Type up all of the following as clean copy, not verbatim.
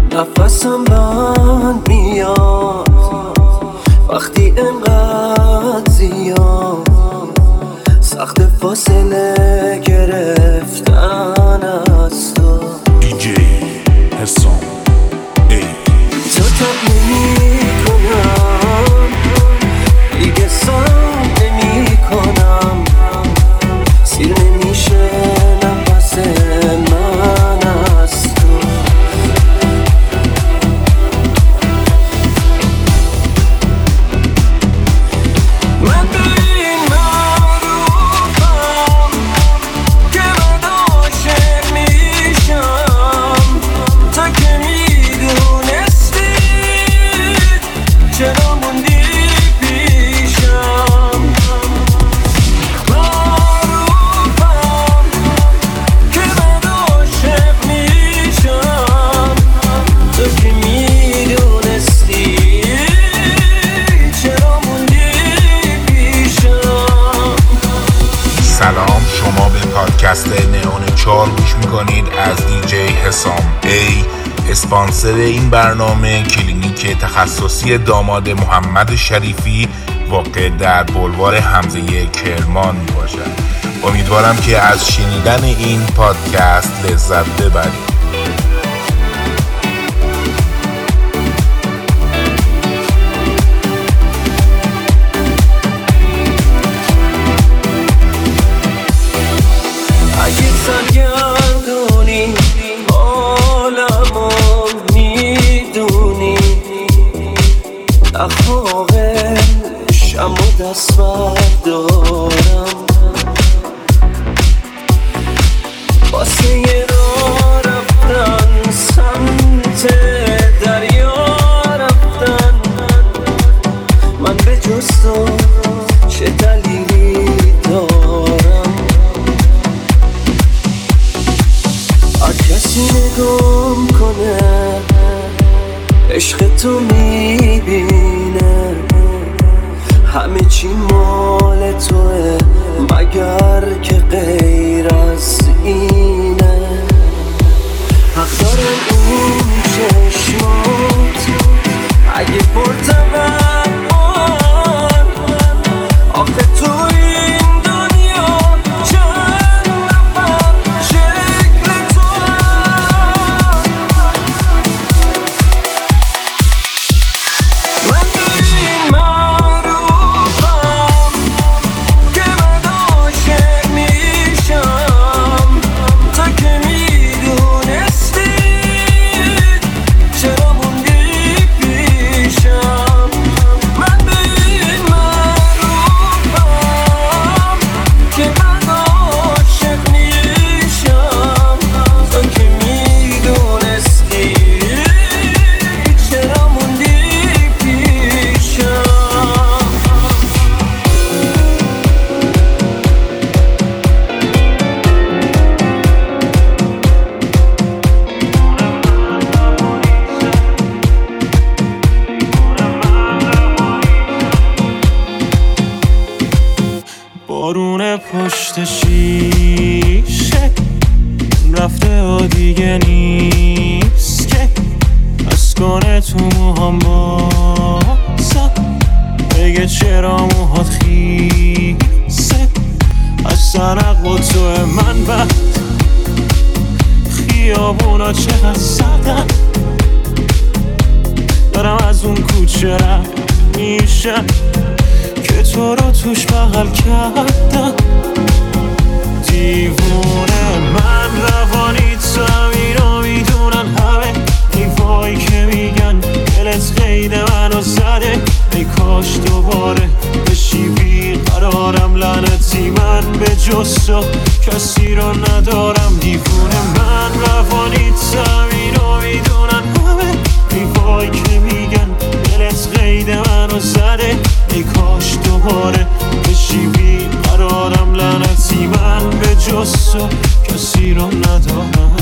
نفسم بند میاد وقتی انقدر زیاد سخت فاصله گرفتن از تو. دیجی حسام ای تو تب نمی کنم دیگه سام نمی کنم سیر نمیشه نفس من از تو. من به این معروفم که من عاشق میشم تا که میدونستی چرا موندی پیشم. معروفم که من عاشق میشم تا که میدونستی چرا موندی پیشم. سلام، شما به پادکست نئون 4 گوش میکنید از دیجی حسام ای. اسپانسر این برنامه کلینیک تخصصی داماد محمد شریفی واقع در بلوار حمزه کرمان می باشد. امیدوارم که از شنیدن این پادکست لذت ببرید. اگه سرگردونی حالمو میدونی اخلاقشم و دست بردارم واسه یه راه رفتن سمت دریا رفتن من به جز تو چه دلیلی دارم. هر کسی نگام کنه عشق تو میبینه همه چی مال توه مگر که غیر از اینه. حق دارم اون چشمات اگه پرتبن آخه تو این دنیا چند نفر شکل تو. من به این معروفم که من عاشق میشم تا که میدونستی چرا موندی پیشم. من به این معروفم که من عاشق میشم تا که میدونستی چرا موندی پیشم. بارون پشت شیشه رفته و دیگه نیست که از کنه تو موهام بازم بگه چرا موهات خیسه از سرق با تو من بعد خیابونا چقدر سردن دارم از اون کوچه رد میشم که تو رو توش بغل کردم. دیوونه من روانی تو اینو میدونن همه دیوایی که میگن دلت قید منو زده. ای کاش دوباره بشی بیقرارم لعنتی من به جز تو کسی رو ندارم. دیوونه من روانی تو اینو میدونن همه دیوایی که میگن دلت قید منو زده. ای کاش دوباره بشی بیقرارم لعنتی من به جز تو کسی رو ندارم.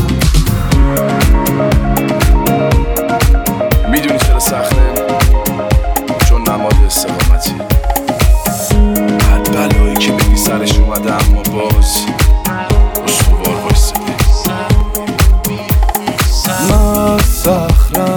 میدونی چرا سخته؟ چون نماد استقامتی هر بلایی که بگی سرش اومده اما باز استوار وایسته. من صخرم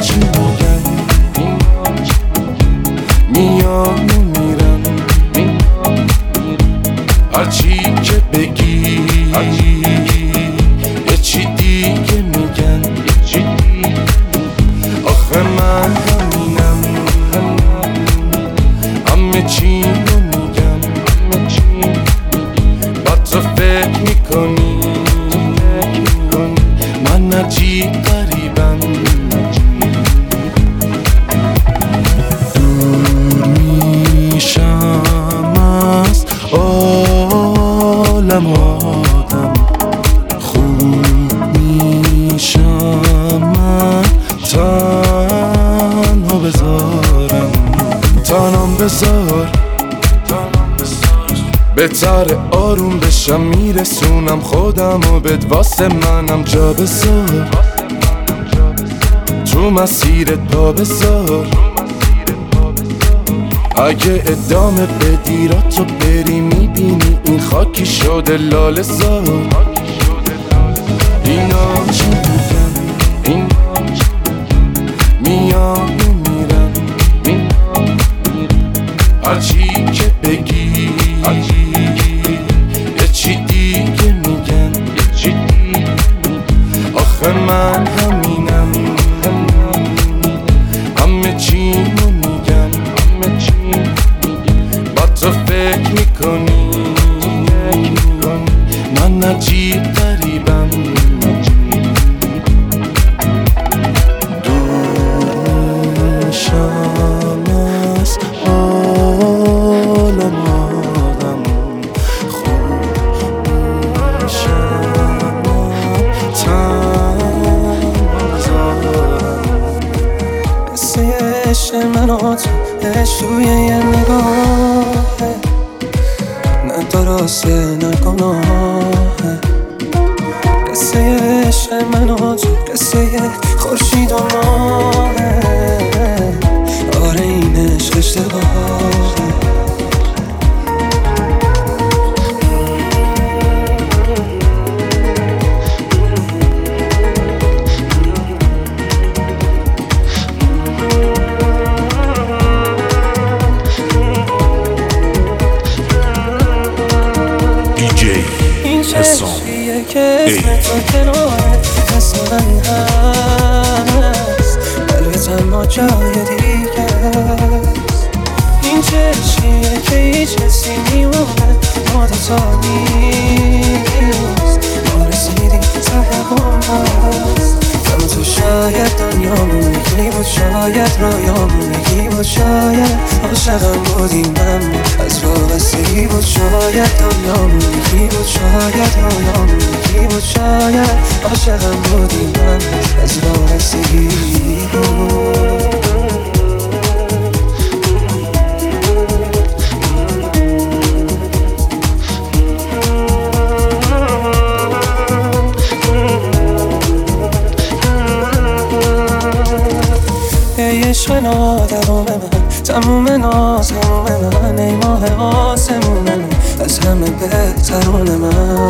چی میگن میان و میرن هرچی که بگی یه چی دیگه میگن آخه من همینم همه چی رو میگم با تو فکر میکنی من عجیب غریبم دور میشم از عالم آدم خوب میشم من تنها بذارم تنام بذار بهتر آروم بشم میرسونم خودم و بد واسه منم جا بذار تو مسیرت پا بذار اگه ادامه بدی را تو بری میبینی این خاکی شده لاله زار اینا چی میگن میان و میرن هرچی که بگی یه چی دیگه میگن آخه من همینم همه چی رو میگم با تو فکر میکنی من عجیب غریبم دور میشم از عالم آدم خوب میشم تنها بذارم قصه عشق من و تو عشق توی یه نگاهه نه درسته نه گناهه قصه عشق من و تو قصه خورشید و ماهه آره این عشق اشتباهه حسام که اسم تو کناره اسم من هست قلبت اما جای دیگه است این چشمیه که هیچ کسی میمونه ما دوتا نیست ما رسیدیم ته هم هست اما تو شاید دنیامون یکی بود شاید رویامون یکی بود شاید عاشقم بودی من از وابستگی بود شاید دنیامون یکی بود شاید رویامون یکی بود شاید عاشقم بودی من از وابستگی بود عشق نادرام من تموم ناز هموم من ای ماه آسمون من از همه بهترون من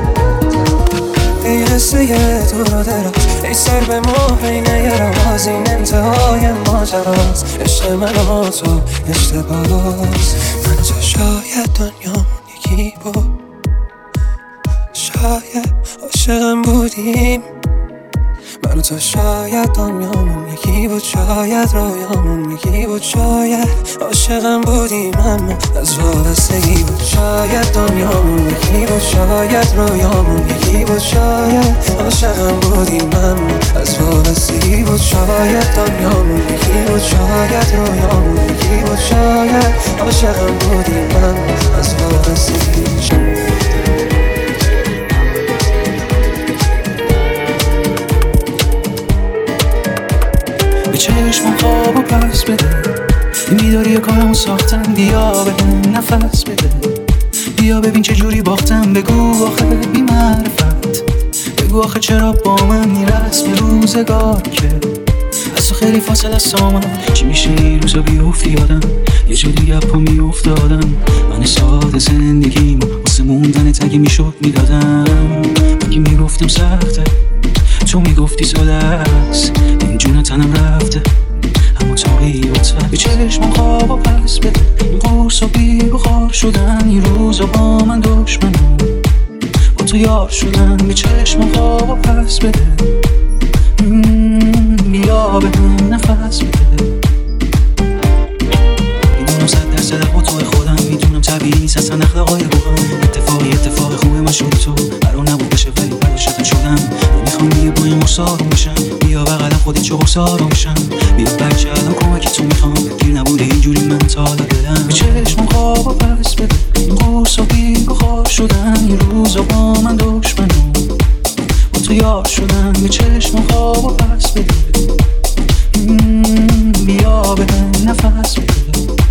ای قصه تو را دراز ای سر به مهرینه راز این انتهای ماجراست عشق من و تو اشتباهست من تو شاید دنیام یکی بود شاید عاشقم بودیم من و تو شاید دنیامون یکی بود شاید رویامون یکی بود شاید عاشقم بودیم اما از وابستگی بود شاید دنیامون یکی بود شاید رویامون یکی بود شاید عاشقم بودیم اما از وابستگی بود شاید دنیامون یکی بود شاید رویامون یکی بود شاید عاشقم بودیم اما از وابستگی چشمم خوابو پس بده این بیداری کارمو ساختن بیا بهم نفس بده بیا ببین چه جوری باختم بگو آخه بی معرفت بگو آخه چرا با من میرسم روزگار که از تو خیلی فاصله است آمد چی میشه این روزا بیفتی یادم یه جا دیگه پا میافتادم من ساده زندگیم واسه موندن تگه میشد میدادم اگه میگفتم سخته تو میگفتی ساده است این جون تنم رفته، اما طبیعت به چشم خوابا پس بده. این قرصا بی بخار شدن، این روزا با من دشمنم، با تو یار شدن به چشم خوابا پس بده. بیا به هم نفس بده. میدونم 100% با تو خودم، میدونم طبیعی نیست اصلا اخلاقای بودم. اتفاق خوب من شد تو، قرار نبود بشه ولی بعدش شدم. نمیخوام دیگه با این قرصا رو میشم، بیا بغلم خودت چه قرصا رو میشم. بیا بچه الان کمکی تو میخوام، گیر نبوده اینجوری من تا حالا دلم. به چشم خوابا پس بده. این قرصا بی بخار شدن، این روزا با من دشمنم، با تو یار شدن به چشم خوابا پس بده. بیا به هم نفس بده.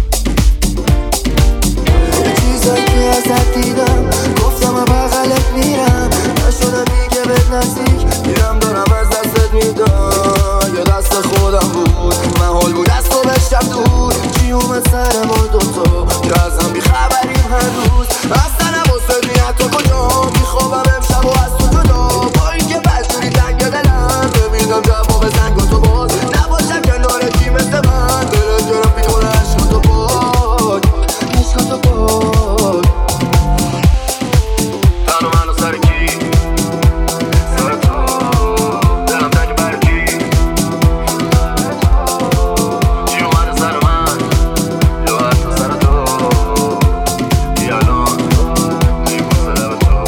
چیزایی که ازت دیدم گفتم بغلت میرم، نشدم دیگه بهت نزدیک میرم، دارم از دستت میدم. یا دست خودم بود، محال بود از تو بشتم دور. چی اومد سر ما دوتا که از هم بیخبریم هر روز. اصلا نباست نیت تو کجا میخوابم امشب و از تو جدا. با این که بدجوری تنگ دلم نمیدم جواب زنگ تو باز نباشم کنارتی مثل من. دلت گرم بیتون عشق تو پاک، عشق تو پاک. تنو منو سر کی؟ سر تو دلم تنگ بر کی؟ چی اومده سر من یا حتی سر تو؟ بیا الان میبوسه لب تو.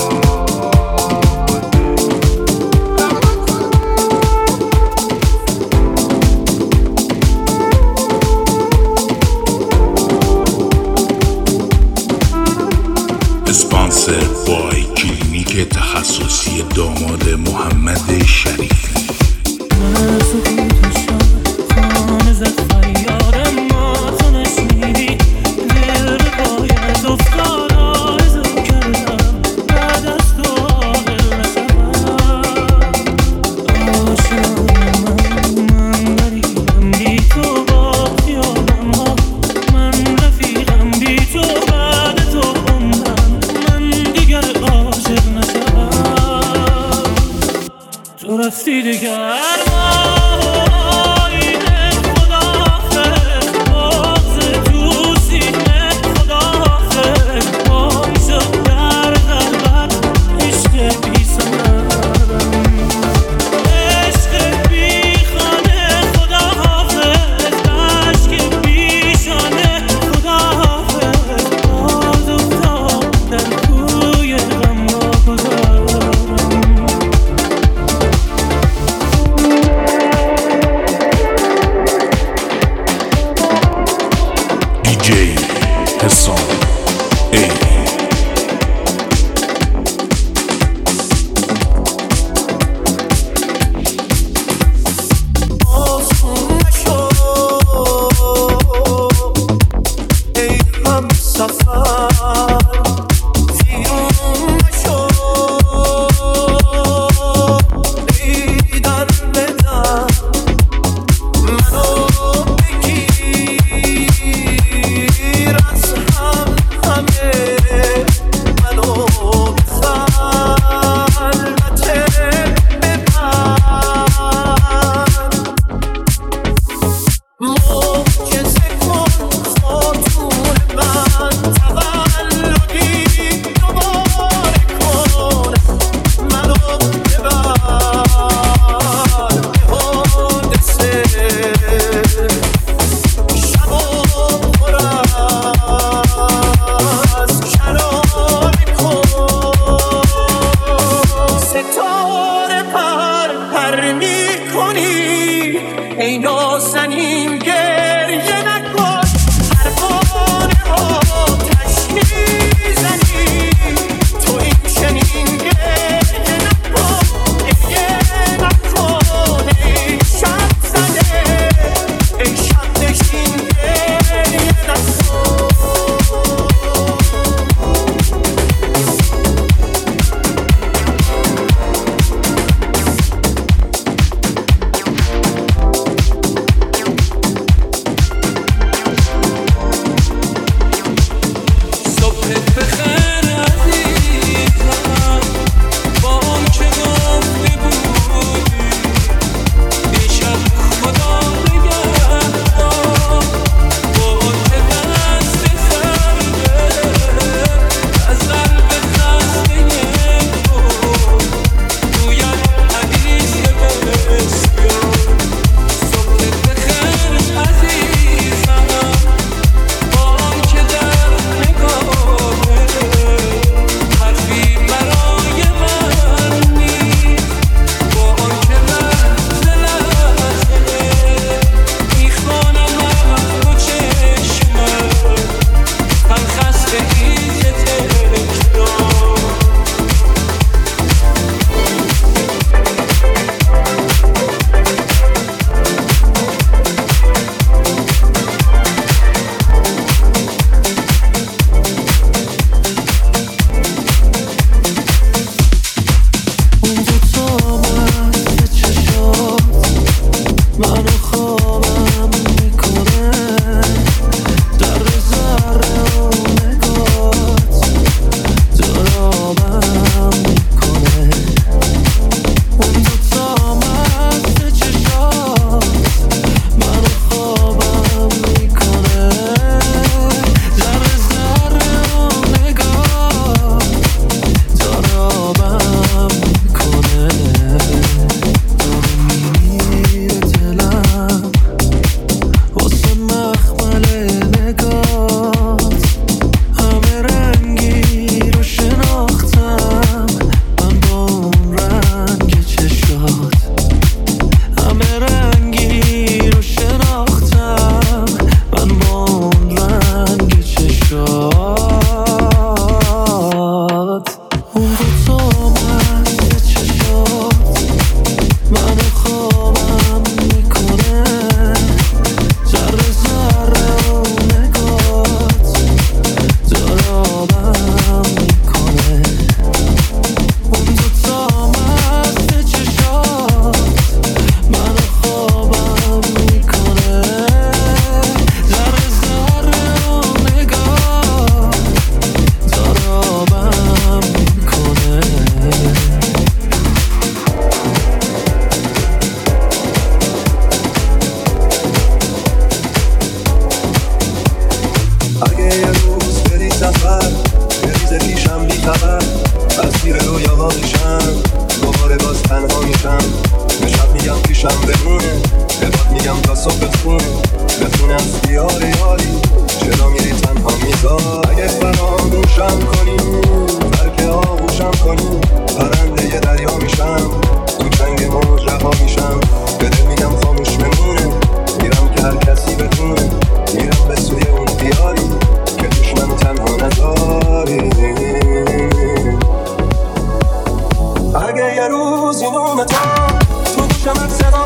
اسپانسر بای کلینیک تخصصی داماد محمد شریفی. من سکوت شب خانه زد فریادم، ما تو نشنیدی دل به پایت افتاد. آرزو کردم بعد از تو عاقل نشوم. آشنای من غریبم بی تو، با خیالم ها من رفیقم بی تو. بعد تو خوندم من دیگر عاشق نشوم. تو رفتی دیگر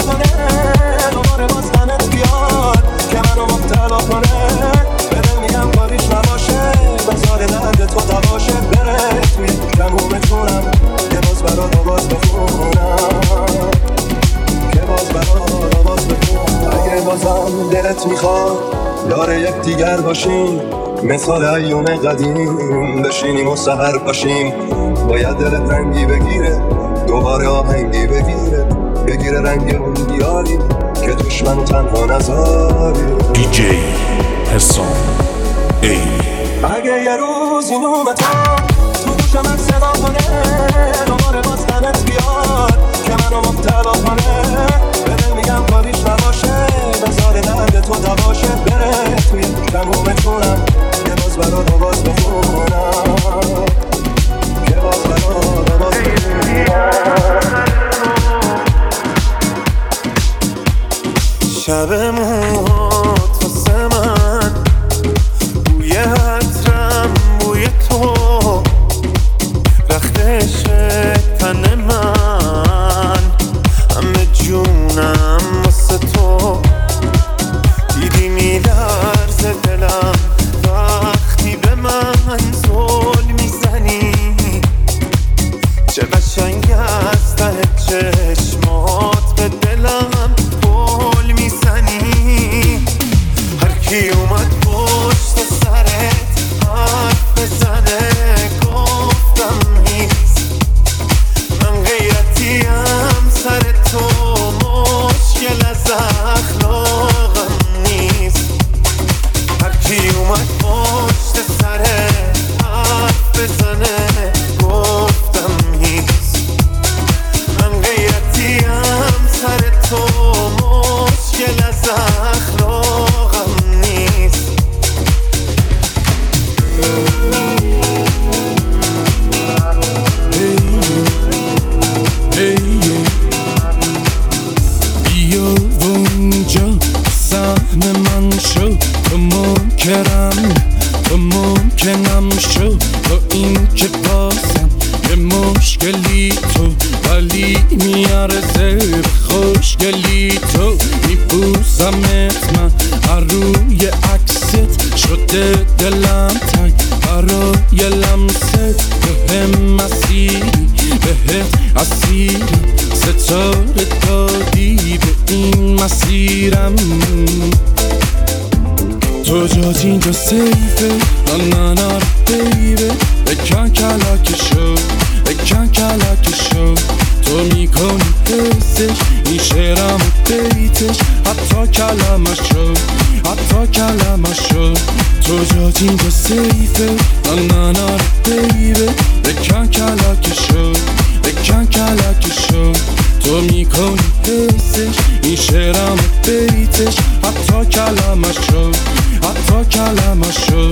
کنه دوباره باز غمت بیاد که منو مبتلا کنه بده میگم کاریش نباشه بذار درد تو دواشه بره توی تمومتونم که باز برات آواز بخونم که باز برات آواز بخونم اگه بازم دلت میخواد یار یک دیگر باشیم مثال ایام قدیم بشینیم و سحر باشیم باید دلت رنگی بگیره دوباره آهنگی بگیره رنگ اون دیاری که توش منو تنها نذاری دیجی حسام ای اگه یه روز این اومدم تو گوشم من صدا کنه دوباره باز غمت بیاد که منو مبتلا کنه بده میگم کاریش نباشه بذار درد تو دواشه بره توی تمومتونم که باز برات آواز بخونم که باز برات آواز بخونم شب موهات واسه من بوی عطرم بوی تو رختش تن من همه جونم واسه تو دیدی میلرزه دلم وقتی به من زل میزنی چه قشنگ از ته چشمات به دلم گل میزنی هر کی اومد پشت سرت حرف بزنه گفتم نیست من غیرتیم سر تو مشکل از اخلاقم نیست هر کی اومد پشت سرت حرف بزنه گفتم نیست من غیرتیم سر تو مشکل از اخلاقم نیست بیا اونجا سهم من شو تو ممکنم شو با این که بازم یه مشکلی تو ولی میارزه به خوشگلی تو میپوسمت من روی عکست شده دلم تنگ برای لمست به مسیری بهت اسیرم ستاره دادی به این مسیرم تو جاج اینجا سیفه نه بیبه بکن کلک شو تو میکنی حسش این شعرم و بیتش حتی کلمش شو تو جاج اینجا سیفه نه بیبه بکن کلک شو تو میکنی حسش این شعرم و بیتش حتی کلمش شو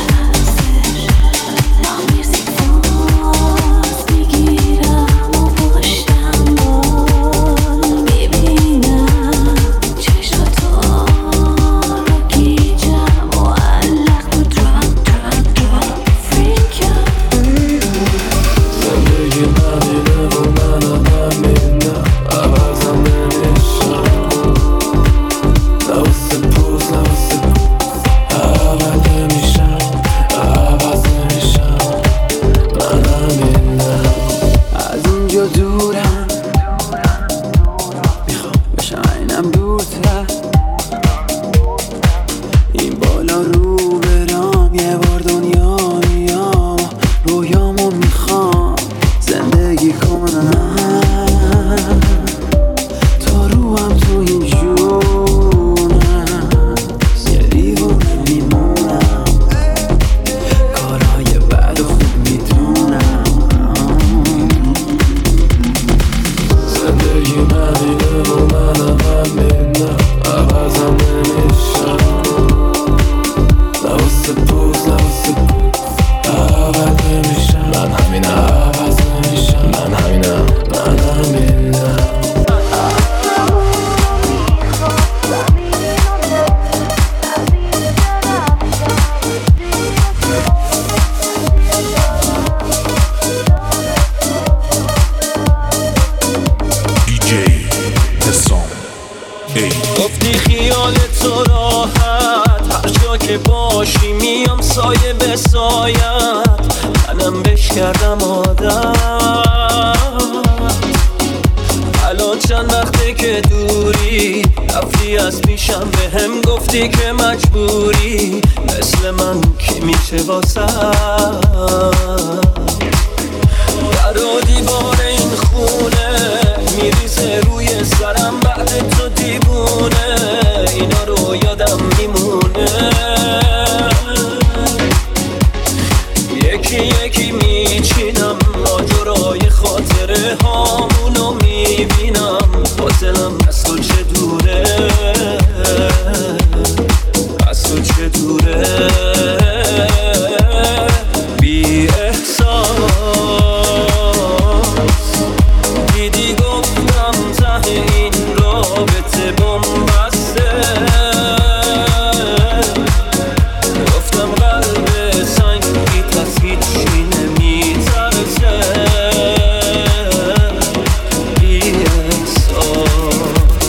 میگیرم و همینم من همینم گفتی خیال تو راحت هر جا که باشی میام سایه به سایت منم بش کردم عادت الان چند وقته که دوری رفتی از پیشم به هم گفتی که مجبوری مثل من کی میشه واسه در و دیوار این خونه میریزه روی سرم بعد تو دیوونه اینا رو یادم میمونه یکی یکی میچینم ماجرای خاطره هامونو میبینم با دلم از تو چه دوره از تو چه دوره بی احساس دیدی گفتم ته این رابطه بنبسته گفتم قلب سنگی پس هیچی نمیترسه بی احساس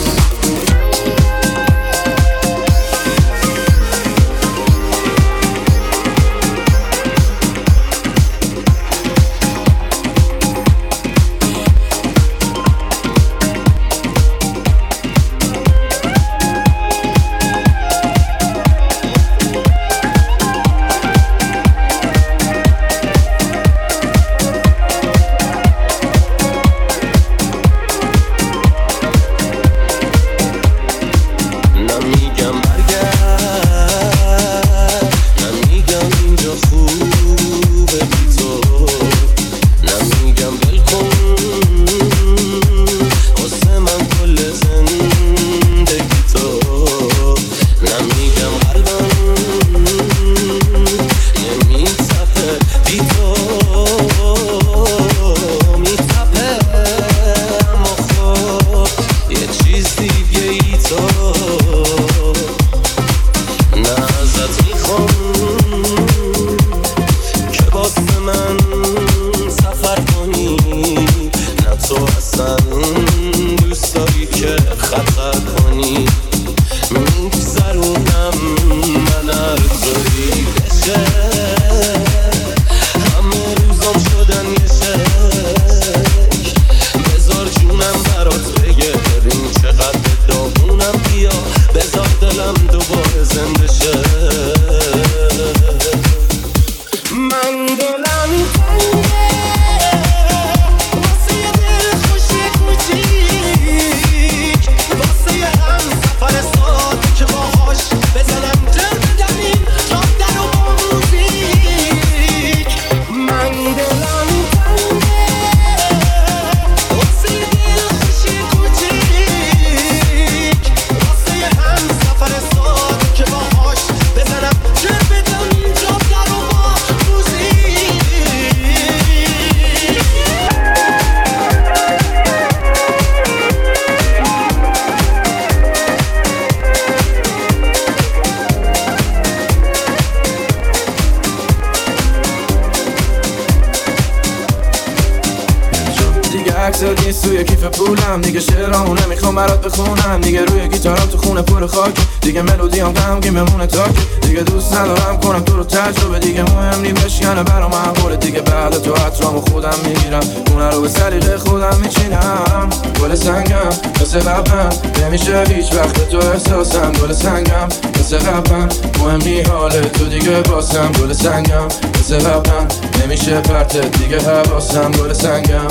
عکست نیست توی کیف پولم دیگه شعرامو نمیخوام برات بخونم دیگه روی گیتارم تو خونه پر خاک دیگه ملودیام غمگین بمونه تاک دیگه دوست ندارم کنم تو رو تجربه دیگه مهم نی بشکنه برام معقوله دیگه بعد تو عطرامو خودم میگیرم خونه رو به سلیقه خودم میچینم گل سنگم مثل قبلم نمیشه هیچ وقت تو احساسم گل سنگم مثل قبلم مهم نی حال تو دیگه باسم گل سنگم مثل قبلم نمیشه پرتت دیگه حواسم گل سنگم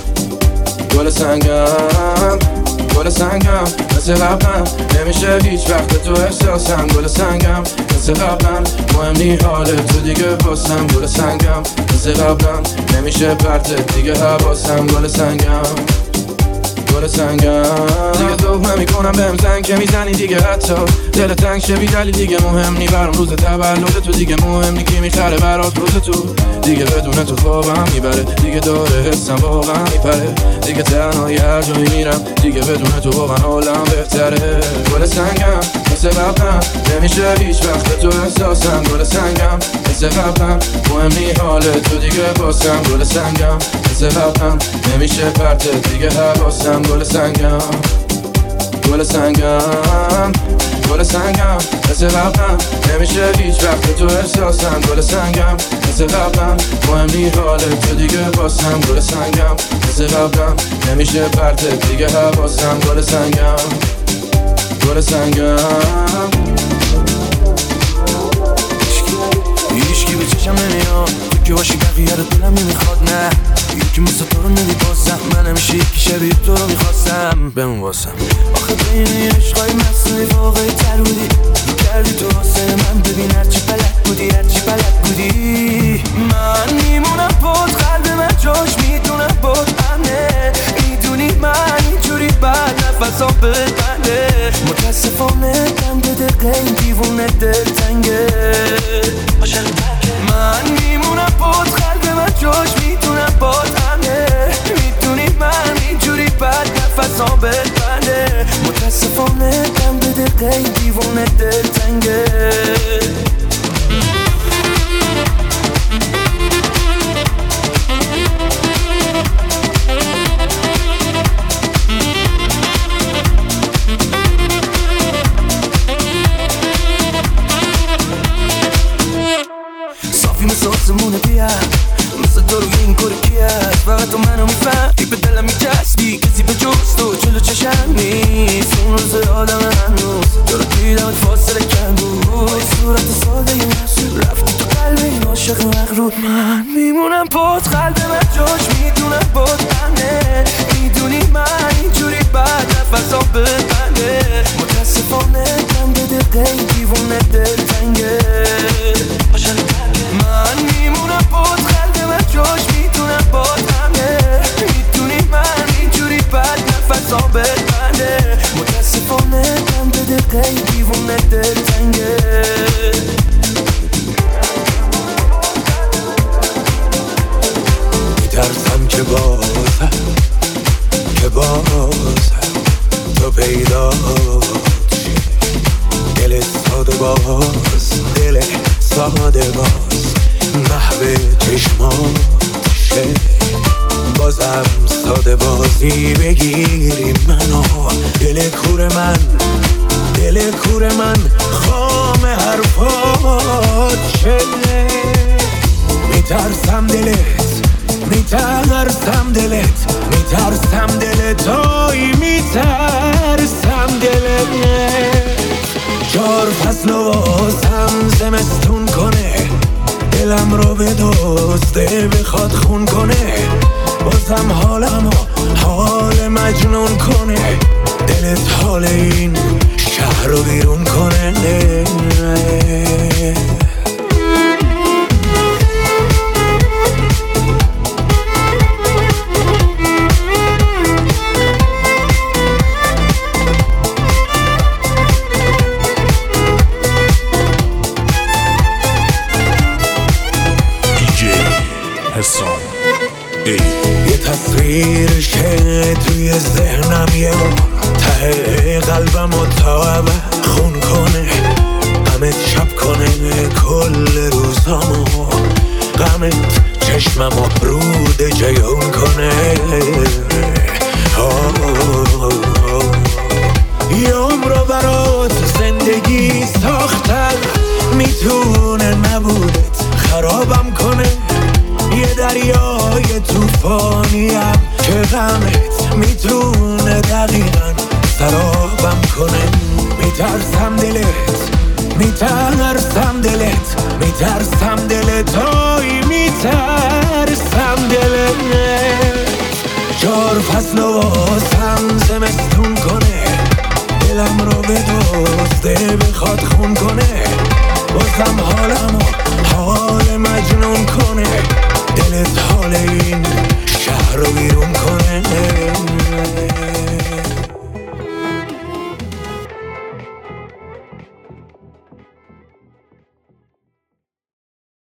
گل سنگم گل سنگم مثل قبلم نمیشه هیچ وقت تو احساسم گل سنگم مثل قبلم مهم نی حال تو دیگه باسم گل سنگم مثل قبلم نمیشه پرتت دیگه حواسم گل سنگم گل سنگم دیگه ذوق نمیکنم بهم زنگ که میزنی دیگه حتی دل تنگ شه بی دلیل دیگه مهم نی برام روز تولد تو دیگه مهم نی کی میخره برات روز تو دیگه بدون تو خوابم میبره دیگه داره حسم واقعا میپره دیگه تنهایی هر جایی میرم دیگه بدون تو واقعا حالم بهتره گل سنگم مثل قبلم نمیشه هیچ وقت تو احساسم گل سنگم مثل قبلم مهم نی حال تو دیگه باسم گل سنگم مثل قبلم نمیشه پرت دیگه حواسم گل سنگم گل سنگم گل سنگم مثل قبلم نمیشه هیچ وقت تو احساسم گل سنگم مثل قبلم مهم نی حال تو دیگه باسم گل سنگم مثل قبلم نمیشه پرت دیگه حواسم گل سنگم گل سنگم هیچکی به چشم نمیاد تو که باشی بقیه رو دلم نمیخواد نه یکی مثل تو رو نمیباسم من همیشه یکی شبیه تو رو میخواستم بمون واسم آخه بین این عشقای مصنوعی واقعی تر بودی کردی تو واسه من ببین هرچی بلد بودی هرچی بلد بودی من میمونم بود قلب من جاش میدونم بود امنه میدونی من اینجوری بعد نفسام ببنده متاسفانه دم به دقیقه این دیوونه دلتنگه من میمونم بود قلب من جاش میدونم بود امنه میدونی من اینجوری بعد نفسام ببنده متاسفانه دم به دقیقه این دیوونه دلتنگه مثل آسمونه بیاد مثل تو روی این کار کیاد فقط تو منو میفهمی به دلم میچسبی کسی به جز تو جلو چشم نیست اون روز آدم هنوز تو رو دیدمت فاصله کم بود صورت ساده یه نفس رفتی تو قلب این عاشق مغرور من میمونم بود قلب من جاش میدونم بود امنه میدونی من اینجوری بعد نفسام ببنده متاسفانه دم به دقیقه این دیوونه دلتنگه من میمونم بود قلب من جاش میتونم بود همه میدونی من اینجوری بعد نفسام ببنده متاسفانه دم به دقیقه دیوونه دلتنگه میترسم که بازم تو پیدا دل ساده باز دل ساده باز محو چشماشه بازم ساده بازی بگیری منو دل کور من خام حرفات شه میترسم توی میترسم دلت 4 فصل و واسم زمستون کنه دلم رو به دزده بخواد خون کنه بازم حالمو حال مجنون کنه دلت حال این شهر رو بیرون کنه یه تصویرشه توی ذهنم یه ته قلبم و تا خون کنه غمت شب کنه کل روزامو غمت چشممو رود جیون کنه یه عمر برات زندگی ساختم میتونه نبودت خرابم کنه یه دریای توفانیم که غمت میتونه دقیقاً سرابم کنه میترسم دلت توی میترسم دلت 4 فصل و واسم زمستون کنه دلم رو به دزده بخواد